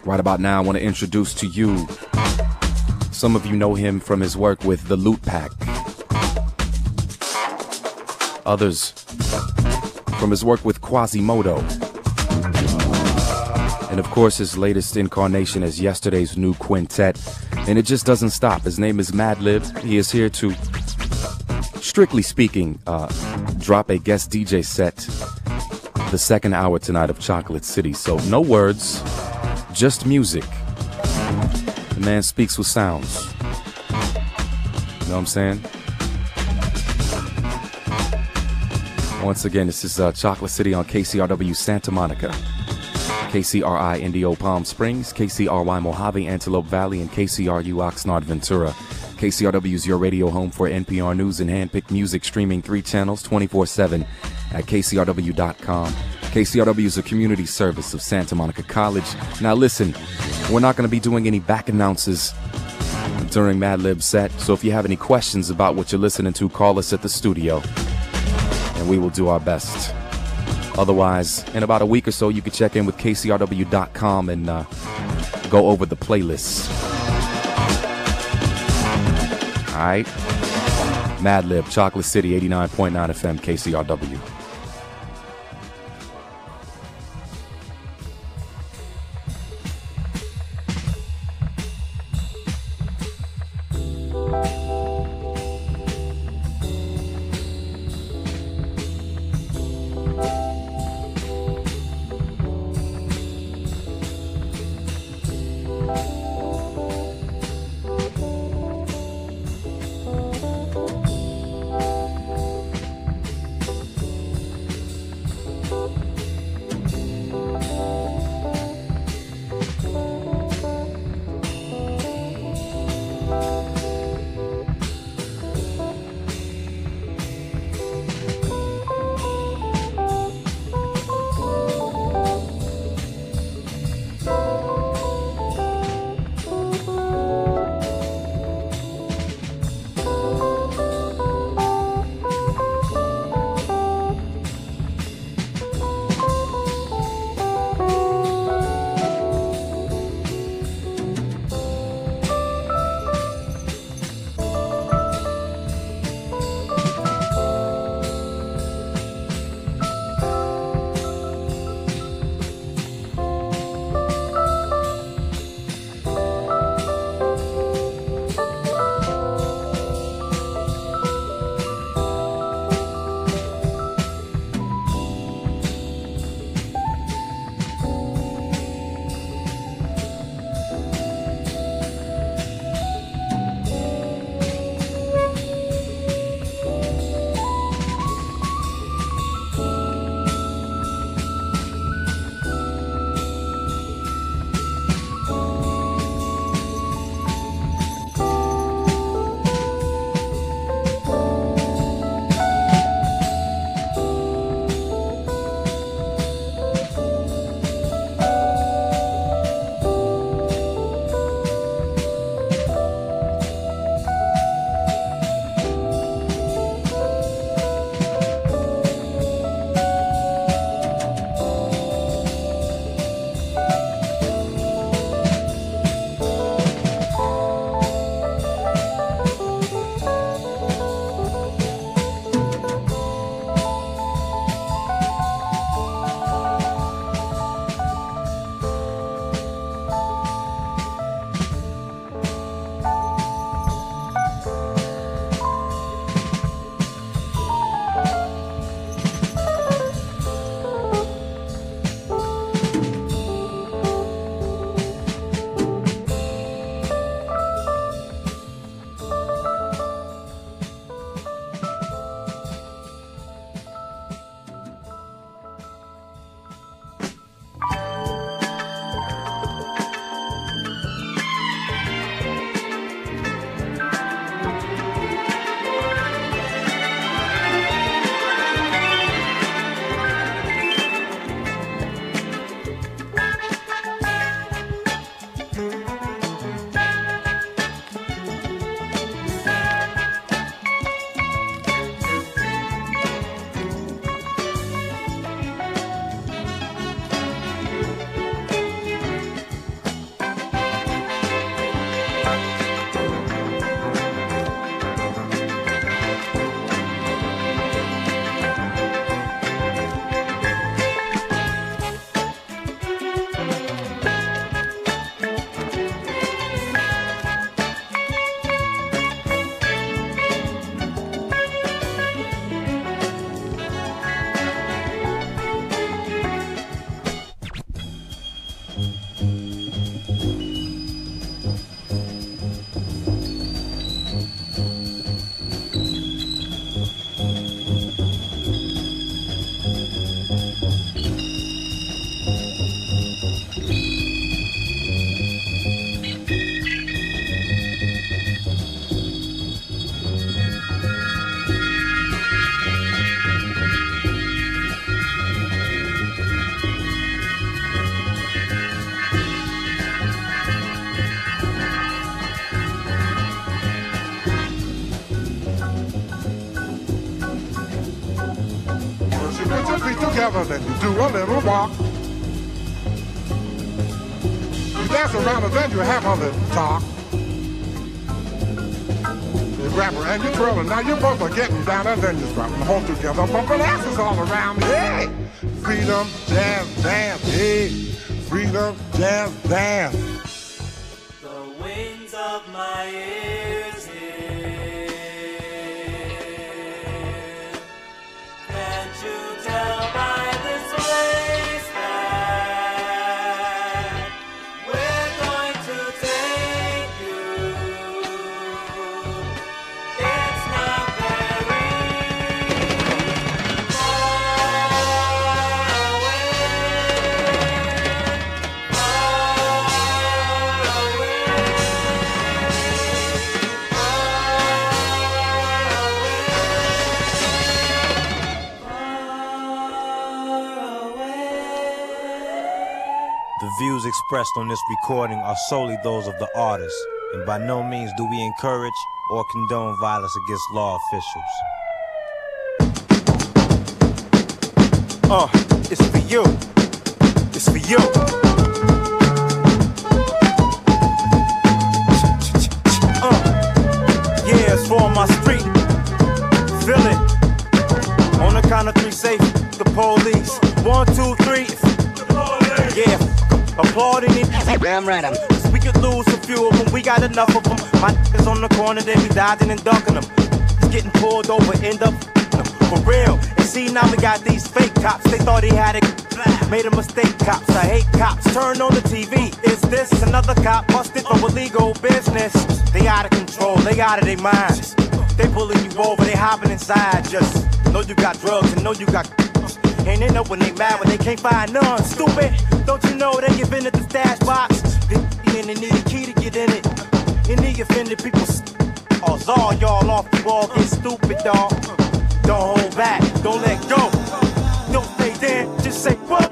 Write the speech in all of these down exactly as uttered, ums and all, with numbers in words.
Right about now, I want to introduce to you, some of you know him from his work with the Loot Pack. Others from his work with Quasimodo. And of course, his latest incarnation as Yesterday's New Quintet. And it just doesn't stop. His name is Madlib. He is here to, strictly speaking, uh, drop a guest D J set the second hour tonight of Chocolate City. So no words, just music. The man speaks with sounds. You know what I'm saying? Once again, this is uh, Chocolate City on K C R W Santa Monica, K C R I Indio Palm Springs, K C R Y Mojave Antelope Valley, and K C R U Oxnard Ventura. K C R W is your radio home for N P R News and handpicked music, streaming three channels twenty-four seven at K C R W dot com. K C R W is a community service of Santa Monica College. Now listen, we're not going to be doing any back announces during Madlib's set, so if you have any questions about what you're listening to, call us at the studio, and we will do our best. Otherwise, in about a week or so, you can check in with K C R W dot com and uh, go over the playlists. All right? Madlib, Chocolate City, eighty-nine point nine F M, K C R W. together, then you do a little walk. You dance around and then you have a little talk. You grab her and you twirl her. Now you both are getting down and then you're dropping home together, bumping asses all around. Hey! Freedom, jazz, dance, hey! Freedom, jazz, dance. The winds of my ears hear. Can't you tell by this place that we're going to take you? It's not very far away. The views expressed on this recording are solely those of the artist, and by no means do we encourage or condone violence against law officials. Uh, it's for you. It's for you. Uh, yeah, it's for my street. Feel it. On the count of three, say the police. One, two, three. Yeah, applauding it. Damn right, I'm. Cause we could lose a few of them, we got enough of them. My niggas on the corner, they be dodging and ducking them. It's getting pulled over, end up them. For real. And see, now we got these fake cops. They thought he had it. Made a mistake, cops. I hate cops. Turn on the T V. Is this another cop busted for illegal business? They out of control, they out of their minds. They pulling you over, they hopping inside. Just know you got drugs and know you got. And they know when they mad when they can't find none. Stupid, don't you know they give in at the stash box? They, and they need a key to get in it. And the offended people, oh, all y'all off the wall, get stupid, dog. Don't hold back, don't let go. Don't stay there, just say what?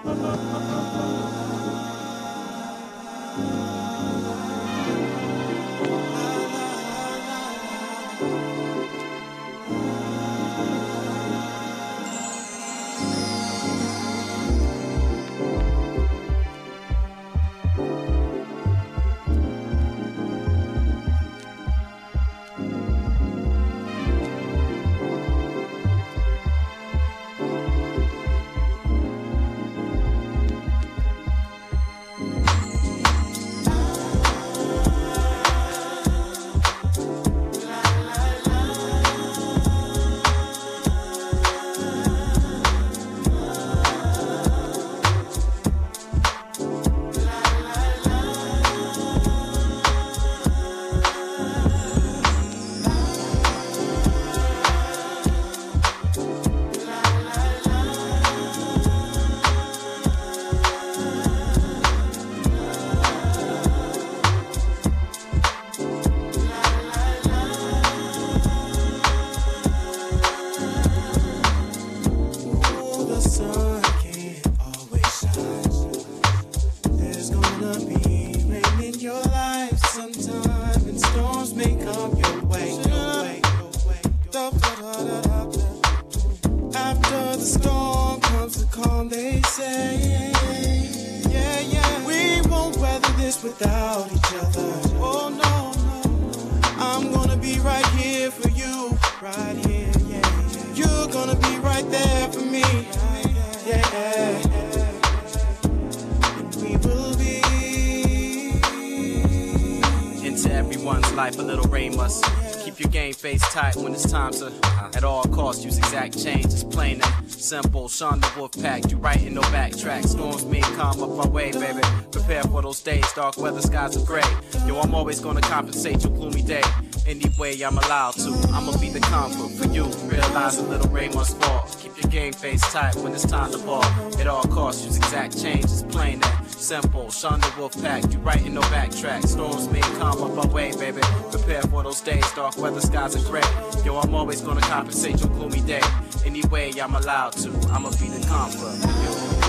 When it's time to, at all costs, use exact change. It's plain and simple. Sean the Wolfpack, you writing no backtrack. Storms may come up our way, baby. Prepare for those days, dark weather, skies are gray. Yo, I'm always gonna compensate your gloomy day. Any way I'm allowed to, I'ma be the comfort for you. Realize a little rain must fall. Keep your game face tight when it's time to ball. At all costs, use exact change. It's plain and simple. Sean the Wolfpack, you writing no backtrack. Storms may come up our way, baby. Prepare for those days, dark weather, skies are gray. Yo, I'm always gonna compensate your gloomy day. Any way I'm allowed to, I'ma be the comfort for you.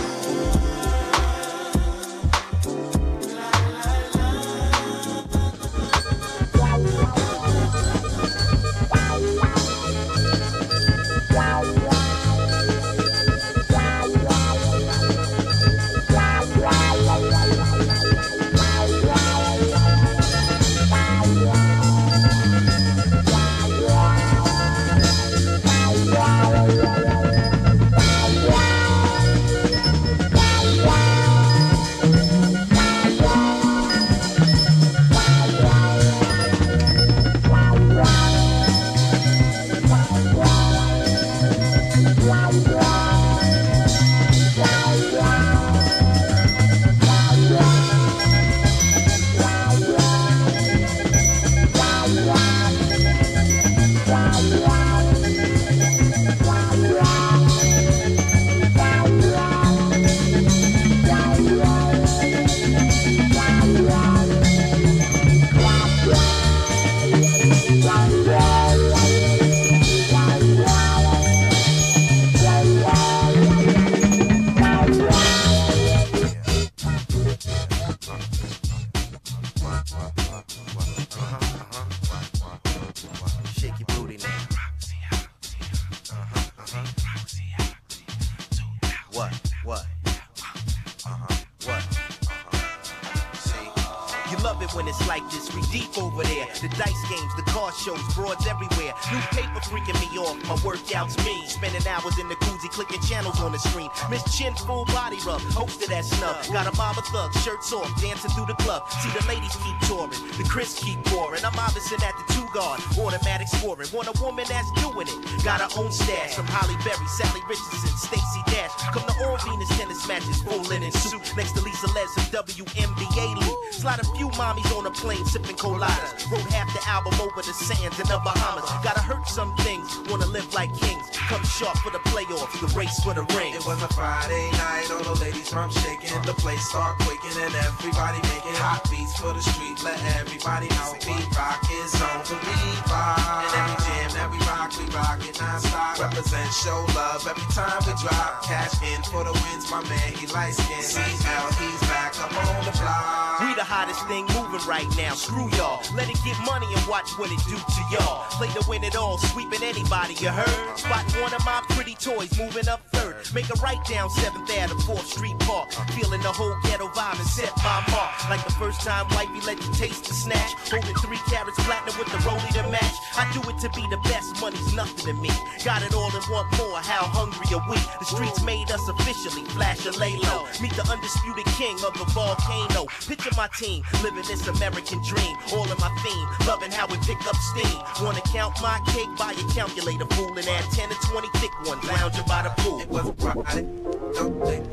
You love it when it's like this, we deep over there. The dice games, the car shows, broads everywhere. New paper freaking me off, my workout's mean. Spending hours in the koozie, clicking channels on the screen. Miss Chin, full body rub, hosted at snub. Got a mama thug, shirts off, dancing through the club. See the ladies keep touring, the Chris keep pouring. I'm obviously at the two guard, automatic scoring. Want a woman that's doing it, got her own stash. From Holly Berry, Sally Richardson, Stacey Dash. Come to all Venus tennis matches, full linen suit. Next to Lisa Les and W N B A League. Slide a few mommies on a plane, sipping coladas. Wrote half the album over the sands in the Bahamas. Gotta hurt some things, wanna live like kings. Come sharp for the playoffs, the race for the ring. It was a Friday night, all the ladies from shaking. The place start quaking and everybody making hot beats for the street. Let everybody know beat rock is on the revive. And every jam that we rock, we rock it non-stop. Represent, show love every time we drop. Cash in for the wins, my man, he light skin. C L, he's back up on the block. We the hottest thing moving right now, screw y'all. Let it get money and watch what it do to y'all. Play to win it all, sweeping anybody, you heard? Spot one of my pretty toys moving up third. Make a right down seventh Avenue, fourth Street Park. Feeling the whole ghetto vibe and set my mark. Like the first time wifey let you taste the snatch. Holding three carats platinum with the rollie to match. I do it to be the best, money's nothing to me. Got it all and want more, how hungry are we? The streets made us officially, flash and lay low. Meet the undisputed king of the volcano. Picture my team, living this American dream. All in my theme, loving how we pick up steam. Wanna count my cake, buy a calculator, fool. And add ten to twenty thick ones, lounging by the pool. It was Friday, don't think.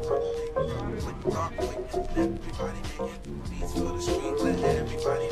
Everybody making beats for the street. Let everybody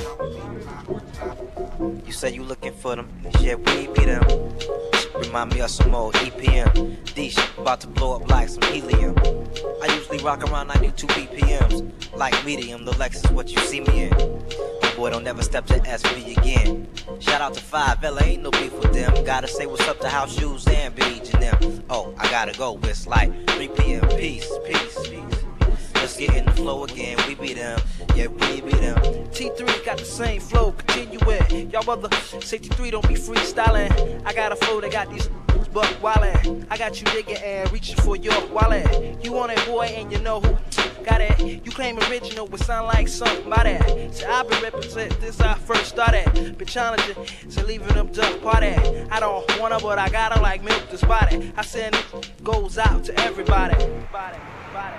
know. You say you looking for them, yeah, we be them. Remind me of some old E P M. These about to blow up like some helium. I usually rock around ninety-two B P Ms. Like medium, the Lexus what you see me in. Boy, don't never step to S V again. Shout out to five L A, ain't no beef with them. Gotta say what's up to House Shoes and B H and M. Oh, I gotta go, it's like three P M Peace, peace, peace. Let's get in the flow again, we be them, yeah, we be them. T three got the same flow, continue it. Y'all other sixty-three don't be freestyling. I got a flow that got these buck wildin'. I got you digging and reaching for your wallet. You want it, boy, and you know who got it. You claim original, but sound like somebody. So I've been representing this I first started. Been challenging, so leaving them to party. I don't want her, but I got her like milk this body. I send it goes out to everybody. Body, body.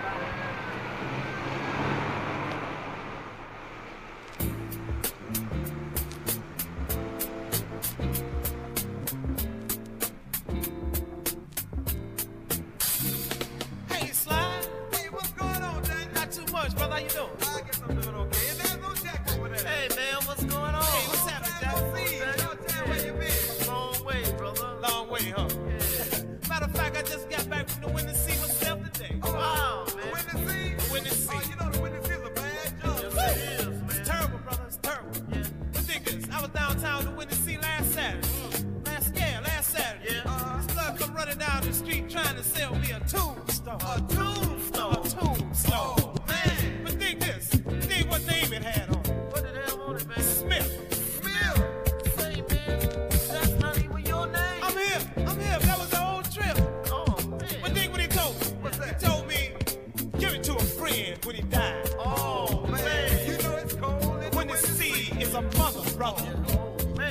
Brother, how you doing? I guess I'm doing okay. And there's no Jack over there. Hey, man, what's going on? Hey, what's happening, Jack? See, yeah. Where you been? Long way, brother. Long way, huh? Yeah. Matter of fact, I just got back from the Windy Sea myself today. Oh, wow, man. The Windy Sea? The Windy Sea. Oh, you know the Windy Sea is a bad job. Yes, it is, man. It's terrible, brother. It's terrible. Yeah. Ridiculous. I was downtown with the Windy Sea last Saturday. Mm. Last, yeah, last Saturday. Yeah. Uh-huh. This love come running down the street trying to sell me a tombstone. A tombstone? A tombstone. Oh. What name it had on it? What did it have on it, man? Smith. Smith? Say, man, that's not even your name. I'm here. I'm here. That was the whole trip. Oh, man. But think what he told me. What's that? He told me, give it to a friend when he died. Oh, man. man. You know it's cold. When the sea is a mother, brother. Oh, man.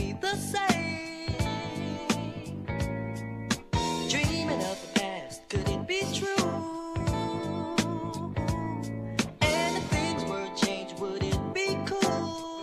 be the same. Dreaming of the past, could it be true? And if things were changed, would it be cool?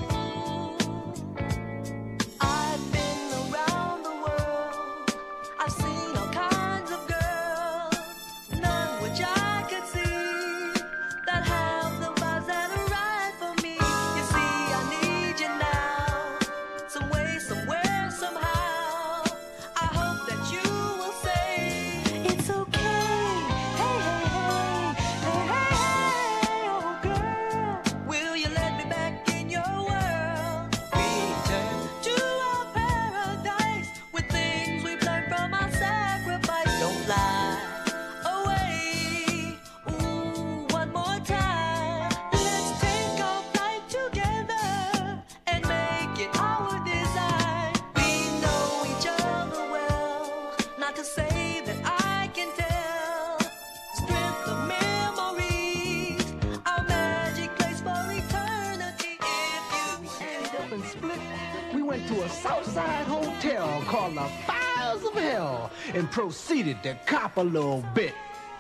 I've been around the world, I've seen all kinds of girls, none which I could see that have the vibes that are right for me. You see, I need you now, some way, somewhere, somehow. I hope that you will say it's okay. Hey, hey, hey, hey, hey, oh girl, will you let me back in your world? Return to our paradise with things we've learned from our sacrifice. Don't lie away. Ooh, one more time. Let's take our flight together and make it our design. We know each other well, not to say that I can tell. Strength of memories, our magic place for eternity. If you Ended up in Split. We went to a Southside hotel called the Fires of Hell and proceeded to cop a little bit.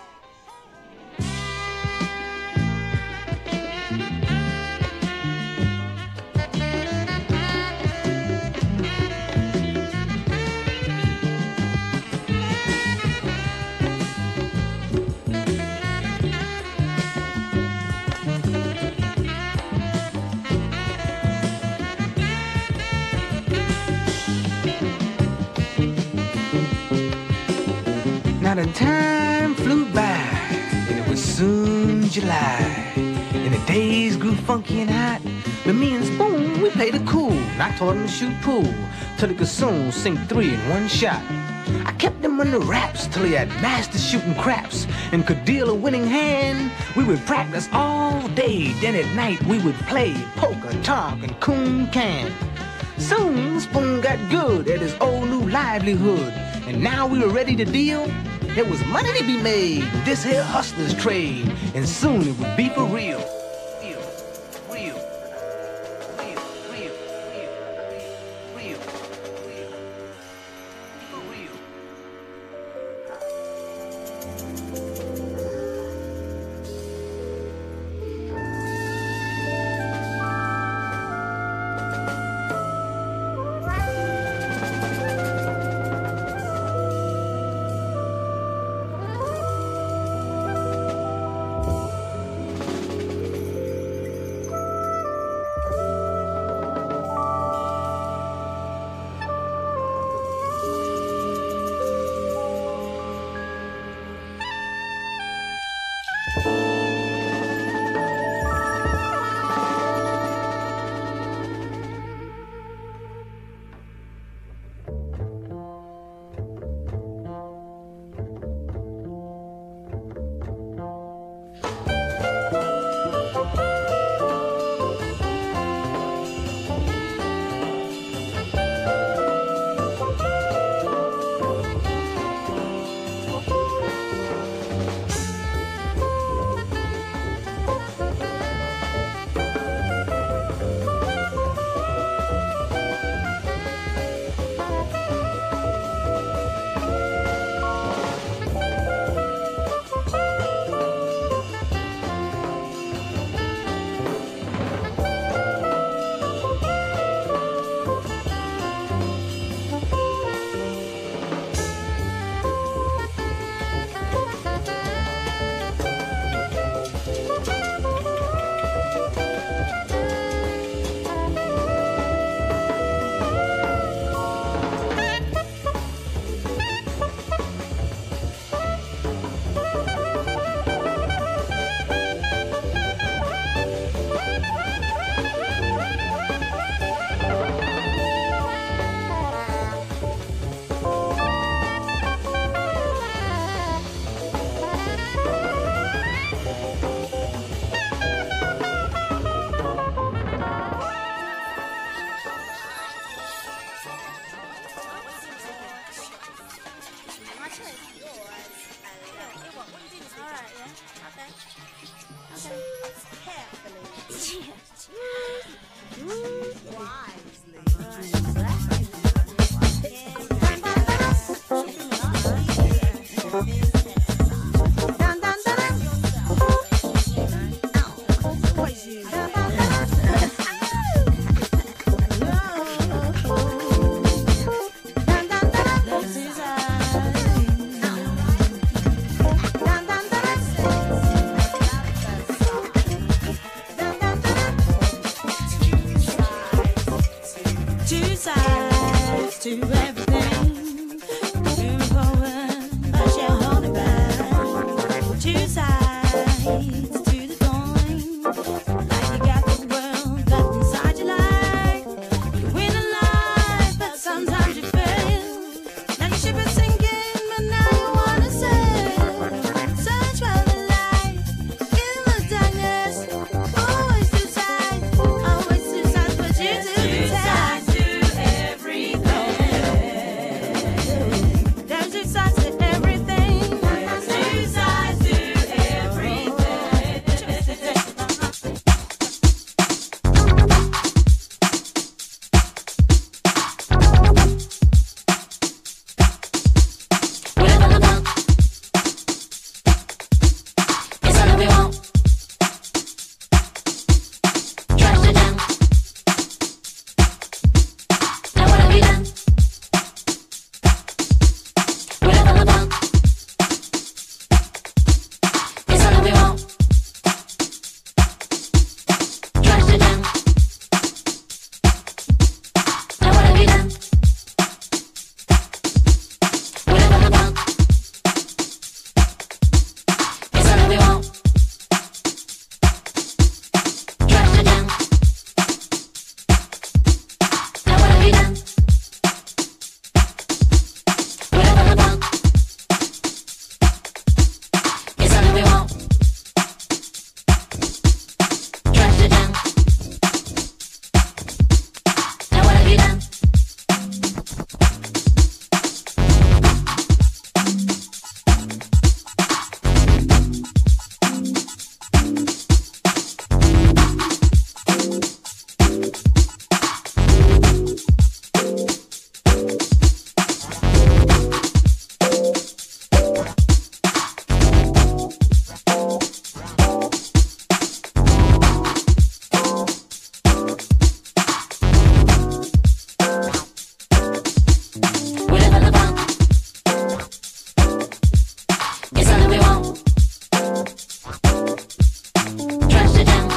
Now the time flew by, and it was soon July, and the days grew funky and hot. But me and Spoon, we played it cool. And I taught him to shoot pool till he could soon sink three in one shot. I kept him under wraps till he had mastered shooting craps and could deal a winning hand. We would practice all day, then at night we would play poker, talk, and coon can. Soon Spoon got good at his old new livelihood, and now we were ready to deal. There was money to be made, this here hustler's trade, and soon it would be for real. Real, real, real, real, real, real, real, for real. sides to everything. Moving forward, but you're holding back. Two sides to the coin. Like you got the world got inside your life. You win a life, but sometimes you fail. Now your ship is sinking, but now you wanna sail. Search for the light in the darkness. Always two sides, always two sides, but you do the test. Two sides to everything. There's two sides to everything. Two sides to everything. Whatever the funk, it's all that we want. Trash it down. Now what have you done? Whatever the funk, it's all that we want. Trash it down. Now what have you done? Whatever the funk, it's all that we want. Trash it down. Now what have you done? Whatever the funk, it's all that we want. Trash it down. Now what have you done? Whatever the funk, it's all that we want. Trash it down.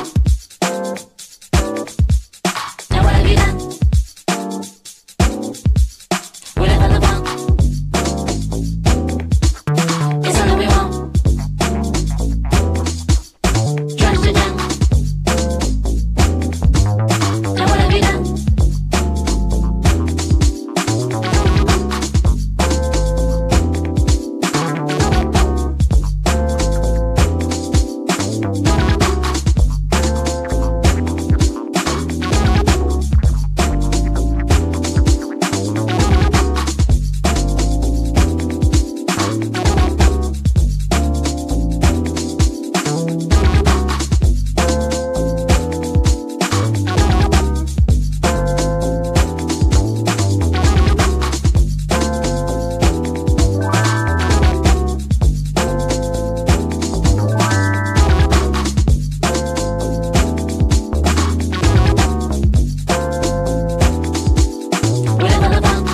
Now what have you done? Whatever the funk, it's all that we want. Trash it down. Now what have you done? Whatever the funk,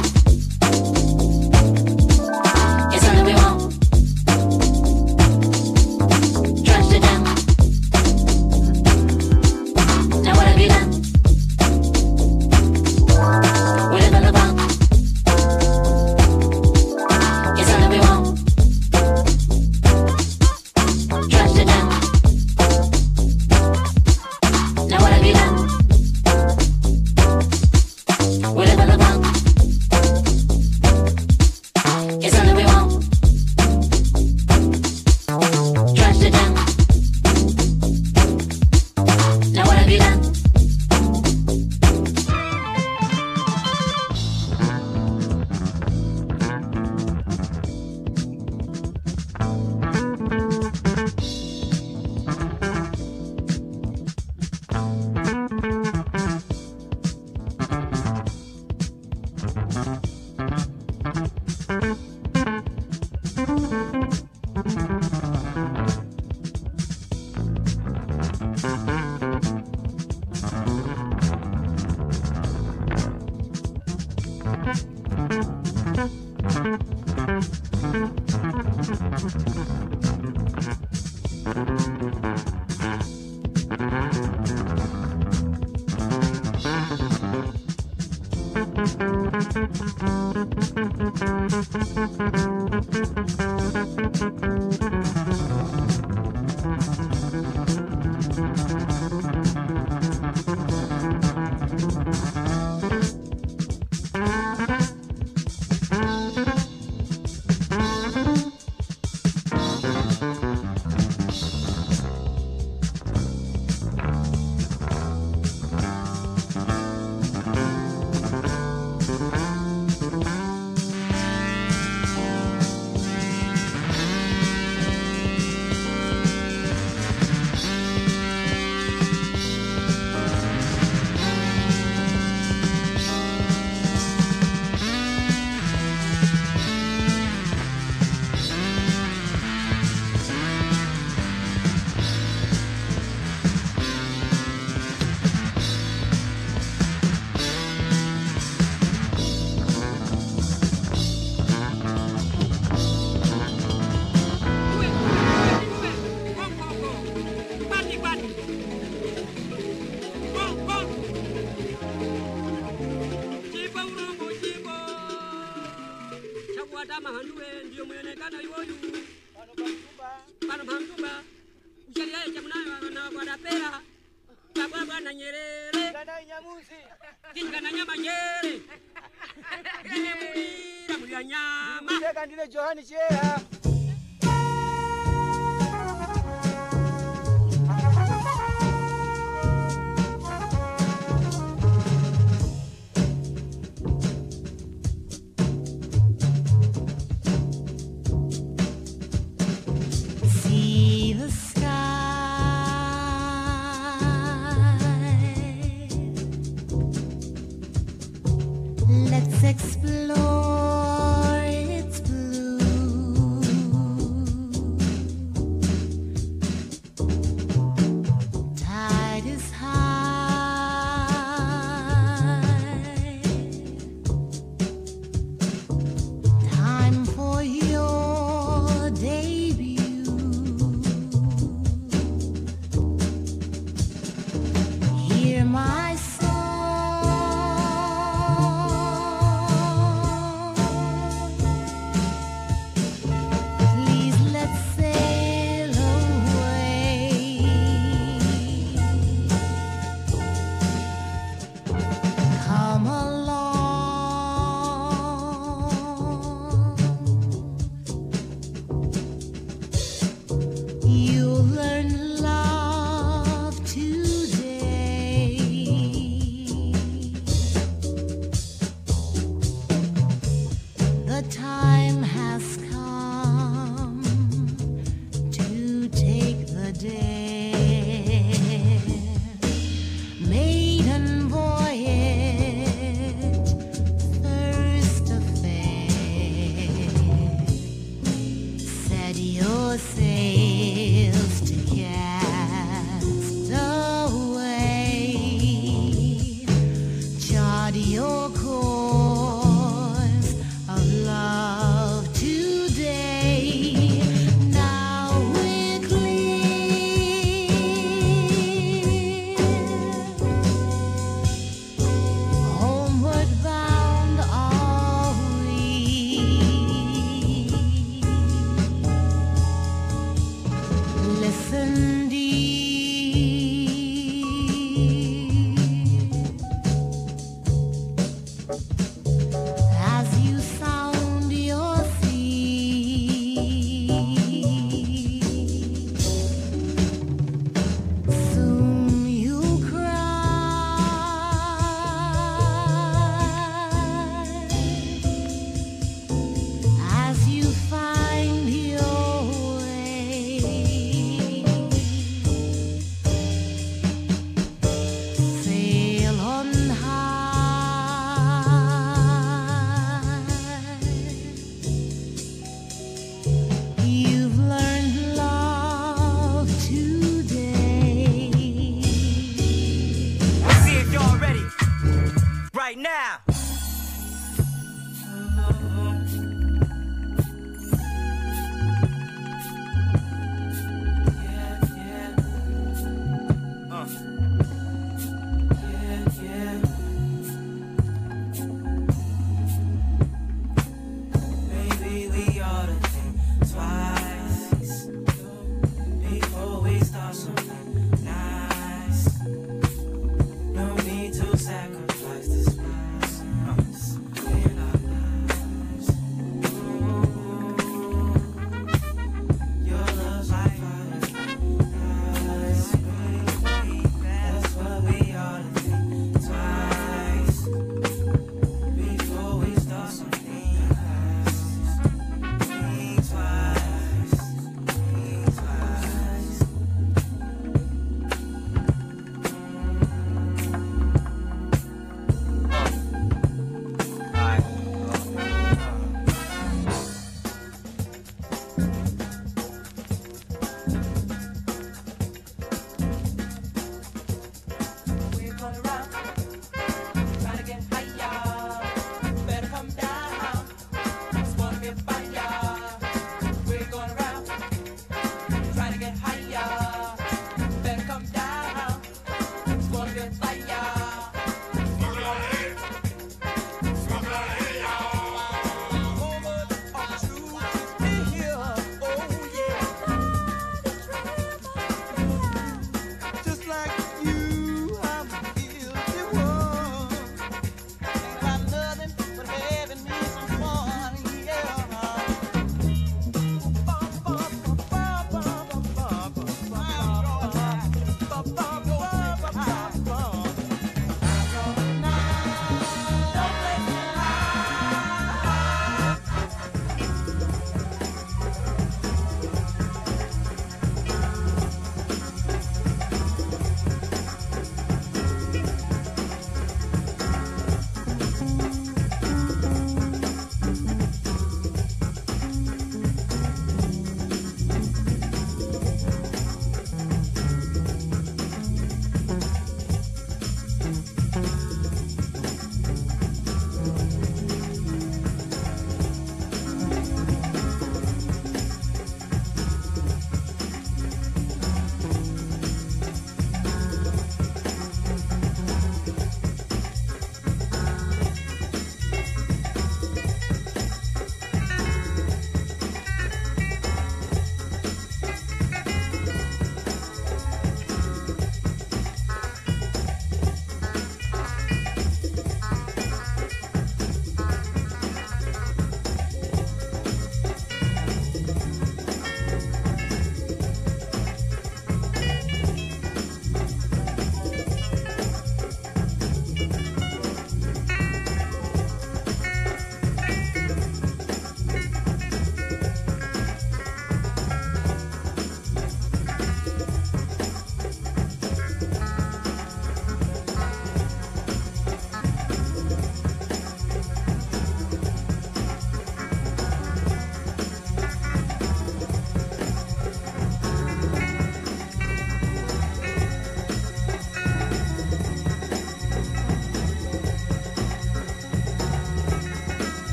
it's all that we want. Trash it down. Now what have you done? Whatever the funk, it's all that we want. Trash it down. Now what have you done? Whatever the funk, it's all that we want. Trash it down. Now what have you done? Thank you. Johani Chea. See the sky. Let's explore its blue. Tide is high. Time for your debut. Hear my song.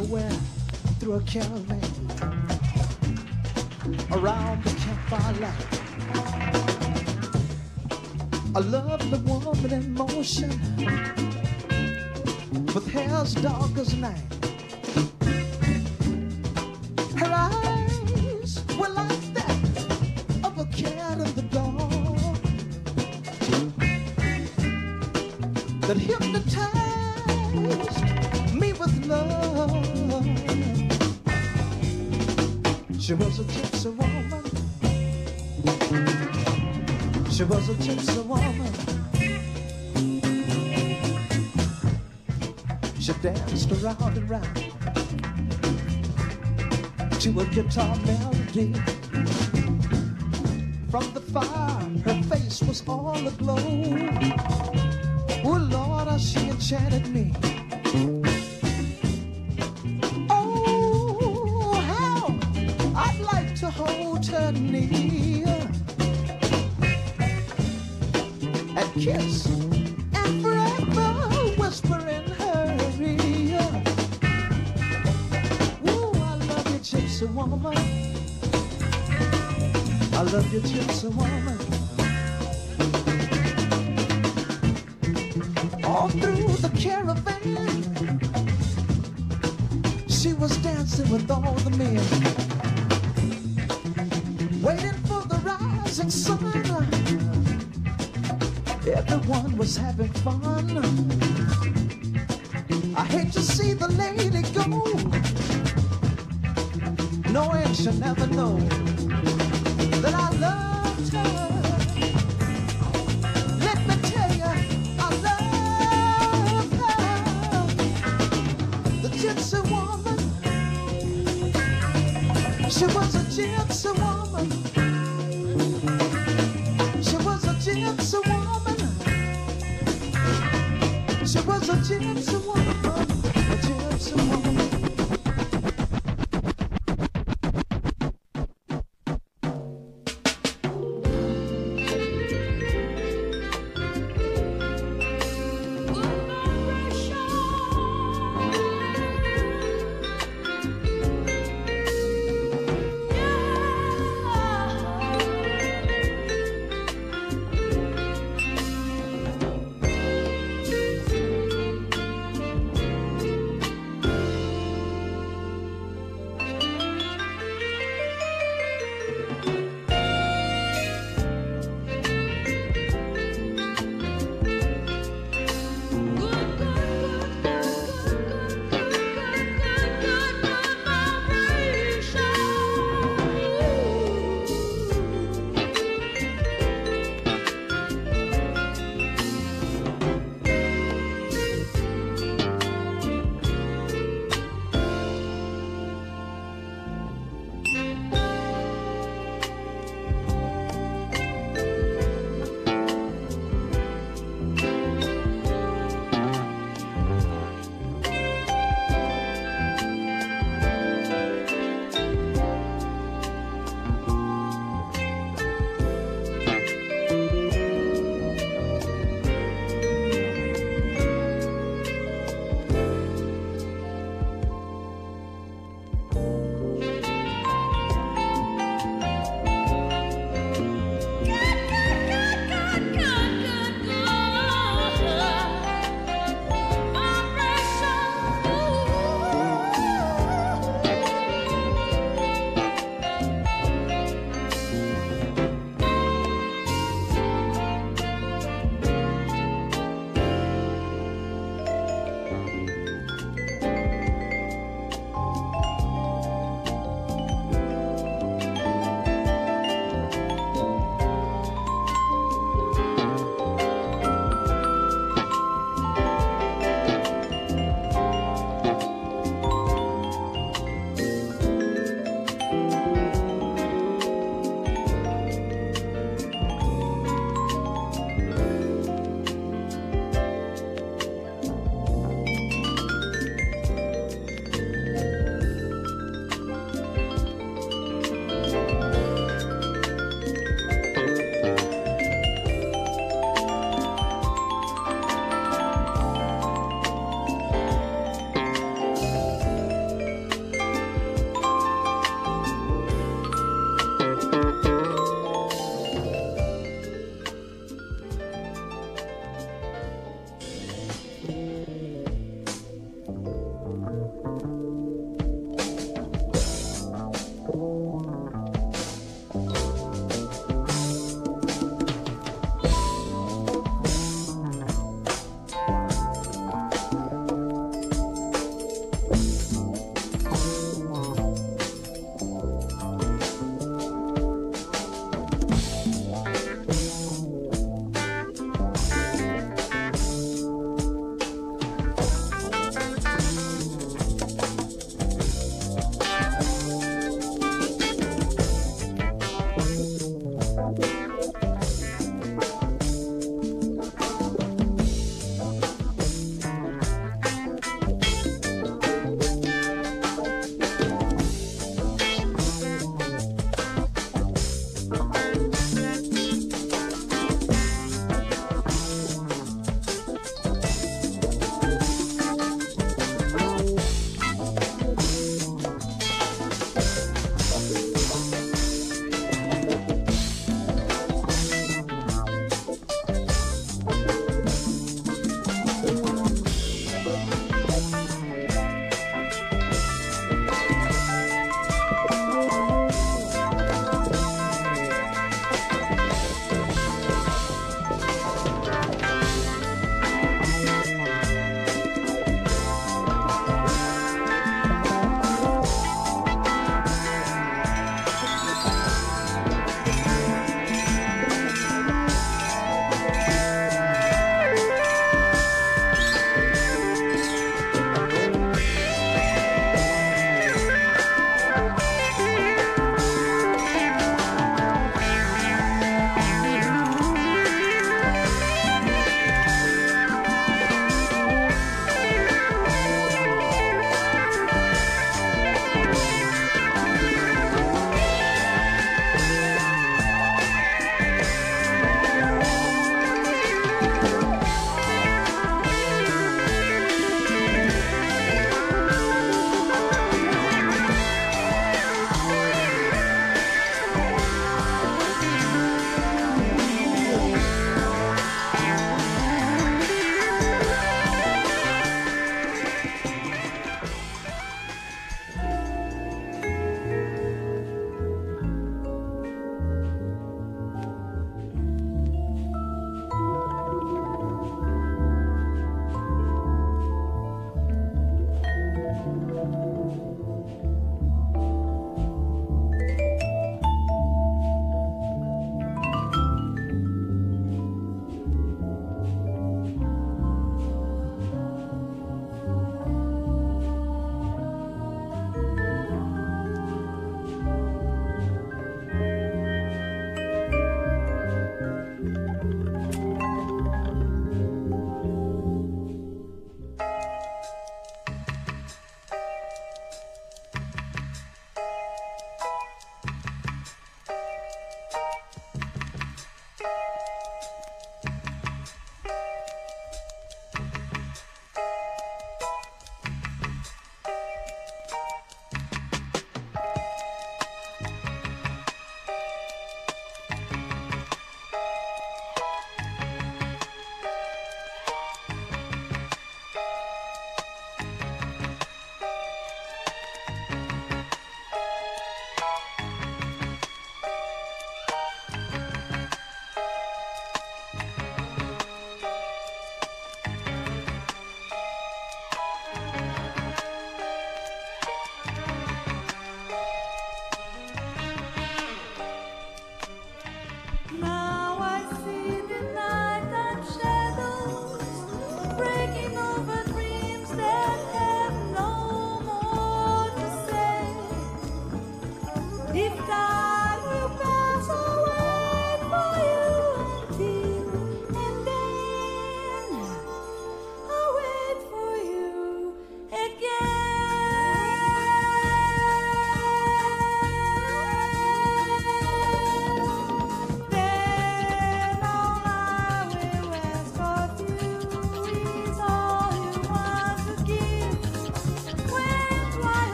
nowhere through a caravan around the campfire light. A lovely woman in motion with hair as dark as night. Her eyes were like that of a cat in the dark that hypnotized me with love. She was a gypsy woman. She was a gypsy woman. She danced around and round to a guitar melody. From the fire, her face was all aglow. Oh Lord, how she enchanted me. Oh, how I'd like to hold her near and kiss and forever whisper in her ear. Ooh, I love you, gypsy woman. I love you, gypsy woman. All through the caravan, she was dancing with all the men, waiting for the rising sun. Everyone was having fun. I hate to see the lady go, knowing she'll never know that I loved her. Let me tell you, I love her. The gypsy woman, she was a gypsy woman. She was a gypsy woman. She was a gypsy woman, a gypsy woman.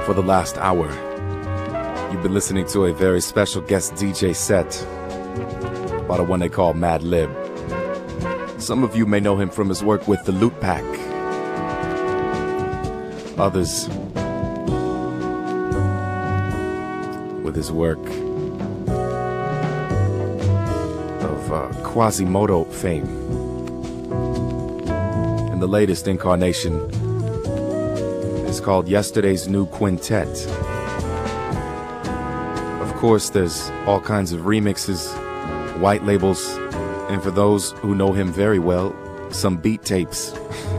For the last hour, you've been listening to a very special guest D J set by the one they call Mad Lib. Some of you may know him from his work with the Loot Pack. Others with his work of uh, Quasimodo fame. And the latest incarnation is called Yesterday's New Quintet. Of course, there's all kinds of remixes, white labels, and for those who know him very well, some beat tapes.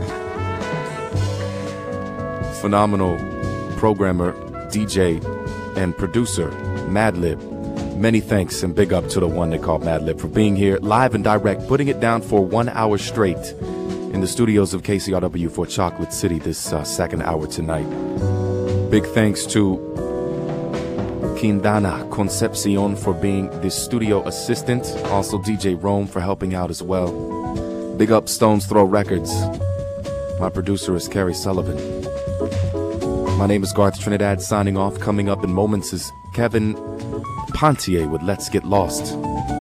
Phenomenal programmer, D J, and producer, Madlib. Many thanks and big up to the one they call Madlib for being here live and direct, putting it down for one hour straight in the studios of K C R W for Chocolate City this uh, second hour tonight. Big thanks to Quindana Concepcion for being the studio assistant. Also D J Rome for helping out as well. Big up Stones Throw Records. My producer is Carrie Sullivan. My name is Garth Trinidad signing off. Coming up in moments is Kevin Pontier with Let's Get Lost.